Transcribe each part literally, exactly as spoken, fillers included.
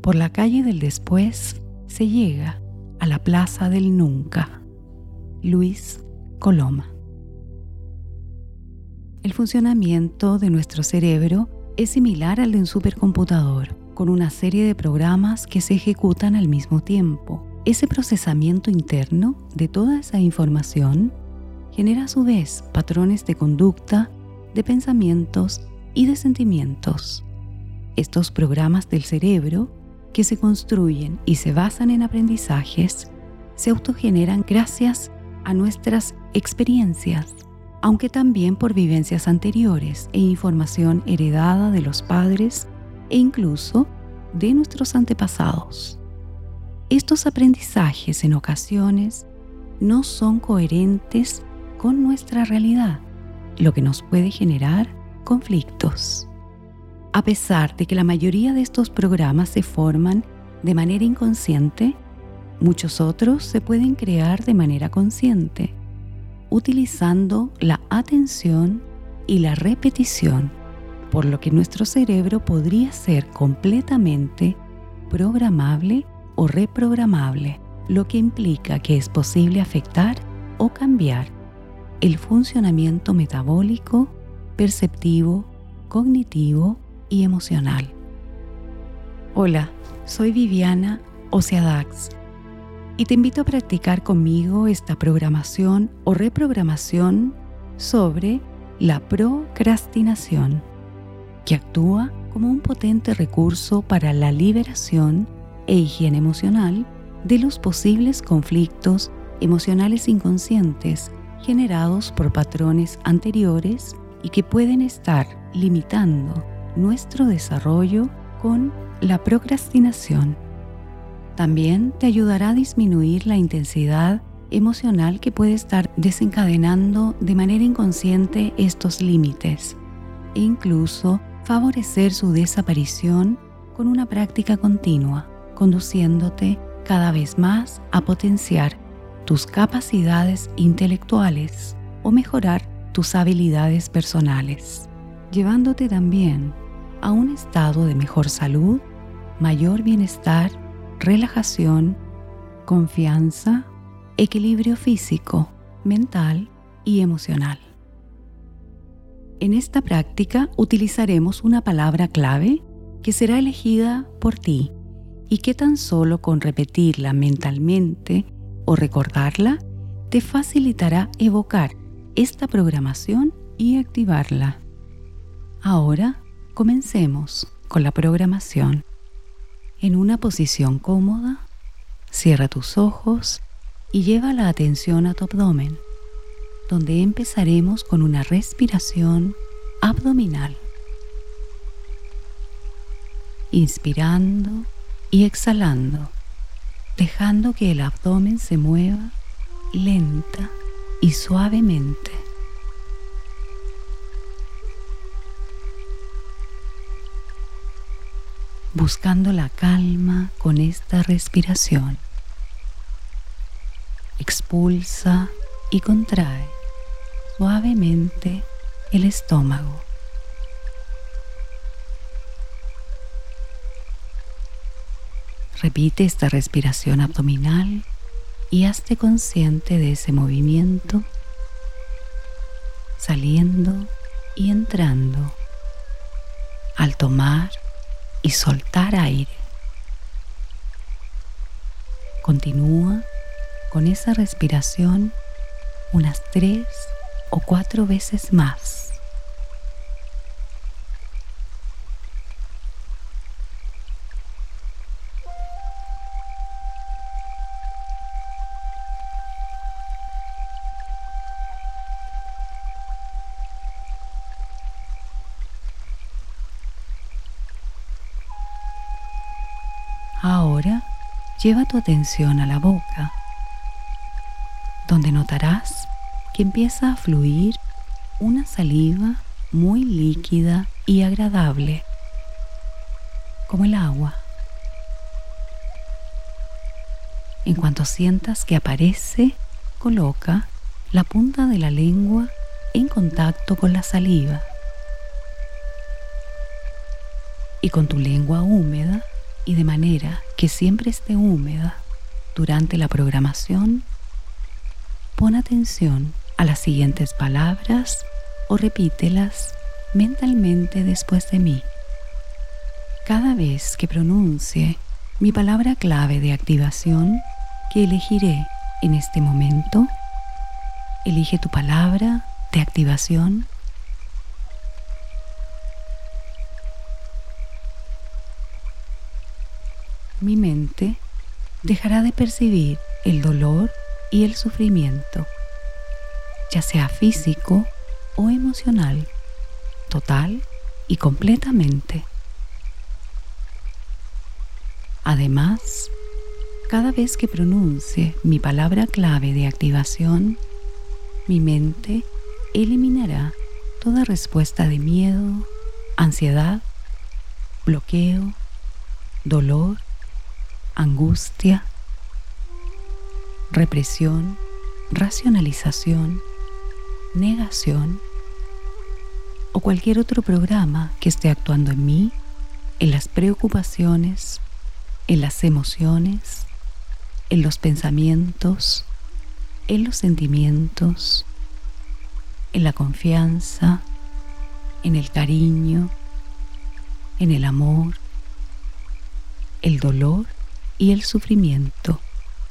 Por la calle del después se llega a la plaza del nunca. Luis Coloma. El funcionamiento de nuestro cerebro es similar al de un supercomputador, con una serie de programas que se ejecutan al mismo tiempo. Ese procesamiento interno de toda esa información genera a su vez patrones de conducta, de pensamientos y de sentimientos. Estos programas del cerebro, que se construyen y se basan en aprendizajes, se autogeneran gracias a nuestras experiencias, aunque también por vivencias anteriores e información heredada de los padres e incluso de nuestros antepasados. Estos aprendizajes en ocasiones no son coherentes con nuestra realidad, lo que nos puede generar conflictos. A pesar de que la mayoría de estos programas se forman de manera inconsciente, muchos otros se pueden crear de manera consciente, utilizando la atención y la repetición, por lo que nuestro cerebro podría ser completamente programable o reprogramable, lo que implica que es posible afectar o cambiar el funcionamiento metabólico, perceptivo, cognitivo y emocional. Hola, soy Viviana Ociadax y te invito a practicar conmigo esta programación o reprogramación sobre la procrastinación, que actúa como un potente recurso para la liberación e higiene emocional de los posibles conflictos emocionales inconscientes generados por patrones anteriores y que pueden estar limitando nuestro desarrollo con la procrastinación. También te ayudará a disminuir la intensidad emocional que puede estar desencadenando de manera inconsciente estos límites e incluso favorecer su desaparición con una práctica continua, conduciéndote cada vez más a potenciar tus capacidades intelectuales o mejorar tus habilidades personales, llevándote también a un estado de mejor salud, mayor bienestar, relajación, confianza, equilibrio físico, mental y emocional. En esta práctica utilizaremos una palabra clave que será elegida por ti y que tan solo con repetirla mentalmente o recordarla te facilitará evocar esta programación y activarla. Ahora comencemos con la programación. En una posición cómoda, cierra tus ojos y lleva la atención a tu abdomen, donde empezaremos con una respiración abdominal. Inspirando y exhalando, dejando que el abdomen se mueva lenta y suavemente. Buscando la calma con esta respiración. Expulsa y contrae suavemente el estómago. Repite esta respiración abdominal y hazte consciente de ese movimiento, saliendo y entrando al tomar y soltar aire. Continúa con esa respiración unas tres o cuatro veces más. Ahora lleva tu atención a la boca, donde notarás que empieza a fluir una saliva muy líquida y agradable, como el agua. En cuanto sientas que aparece, coloca la punta de la lengua en contacto con la saliva y con tu lengua húmeda y de manera que siempre esté húmeda durante la programación, pon atención a las siguientes palabras o repítelas mentalmente después de mí. Cada vez que pronuncie mi palabra clave de activación que elegiré en este momento, elige tu palabra de activación. Mi mente dejará de percibir el dolor y el sufrimiento, ya sea físico o emocional, total y completamente. Además, cada vez que pronuncie mi palabra clave de activación, mi mente eliminará toda respuesta de miedo, ansiedad, bloqueo, dolor, angustia, represión, racionalización, negación o cualquier otro programa que esté actuando en mí, en las preocupaciones, en las emociones, en los pensamientos, en los sentimientos, en la confianza, en el cariño, en el amor, el dolor y el sufrimiento.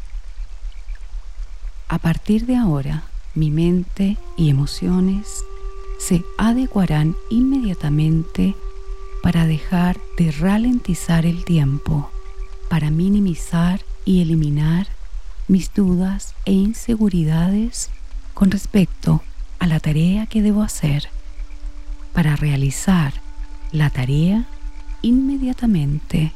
A partir de ahora, mi mente y emociones se adecuarán inmediatamente para dejar de ralentizar el tiempo, para minimizar y eliminar mis dudas e inseguridades con respecto a la tarea que debo hacer, para realizar la tarea inmediatamente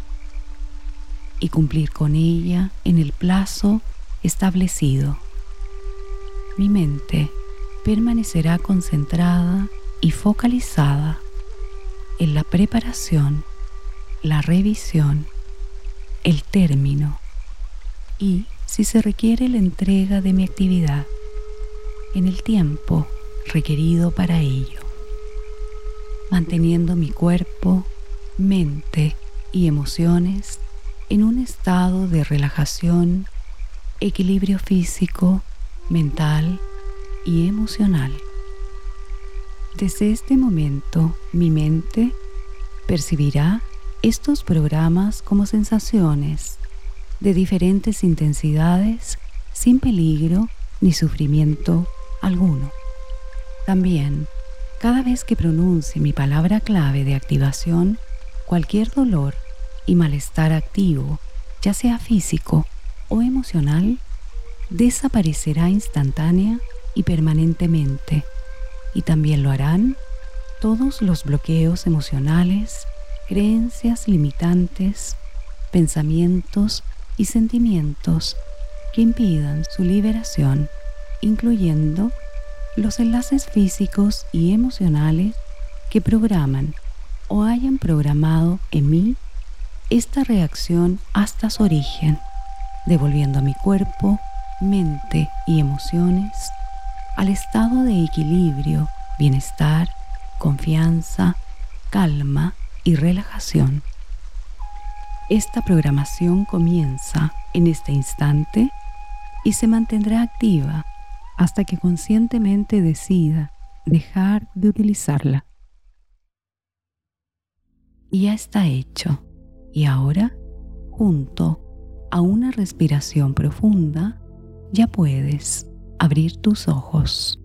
y cumplir con ella en el plazo establecido. Mi mente permanecerá concentrada y focalizada en la preparación, la revisión, el término y, si se requiere, la entrega de mi actividad en el tiempo requerido para ello, manteniendo mi cuerpo, mente y emociones en un estado de relajación, equilibrio físico, mental y emocional. Desde este momento, mi mente percibirá estos programas como sensaciones de diferentes intensidades sin peligro ni sufrimiento alguno. También, cada vez que pronuncie mi palabra clave de activación, cualquier dolor y malestar activo, ya sea físico o emocional, desaparecerá instantánea y permanentemente, y también lo harán todos los bloqueos emocionales, creencias limitantes, pensamientos y sentimientos que impidan su liberación, incluyendo los enlaces físicos y emocionales que programan o hayan programado en mí esta reacción hasta su origen, devolviendo a mi cuerpo, mente y emociones al estado de equilibrio, bienestar, confianza, calma y relajación. Esta programación comienza en este instante y se mantendrá activa hasta que conscientemente decida dejar de utilizarla. Y ya está hecho. Y ahora, junto a una respiración profunda, ya puedes abrir tus ojos.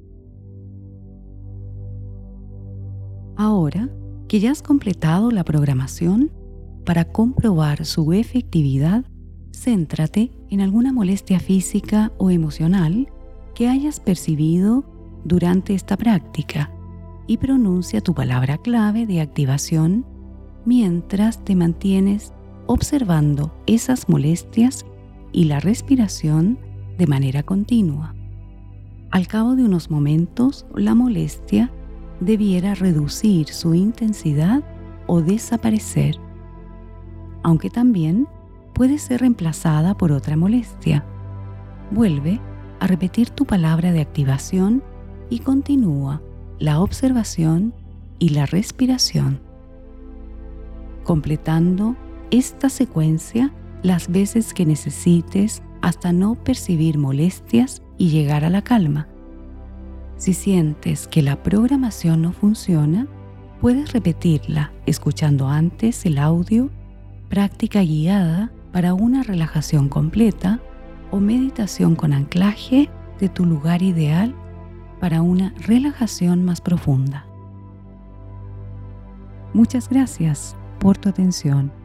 Ahora que ya has completado la programación, para comprobar su efectividad, céntrate en alguna molestia física o emocional que hayas percibido durante esta práctica y pronuncia tu palabra clave de activación mientras te mantienes observando esas molestias y la respiración de manera continua. Al cabo de unos momentos, la molestia debiera reducir su intensidad o desaparecer, aunque también puede ser reemplazada por otra molestia. Vuelve a repetir tu palabra de activación y continúa la observación y la respiración, completando esta secuencia las veces que necesites hasta no percibir molestias y llegar a la calma. Si sientes que la programación no funciona, puedes repetirla escuchando antes el audio, práctica guiada para una relajación completa o meditación con anclaje de tu lugar ideal para una relajación más profunda. Muchas gracias por tu atención.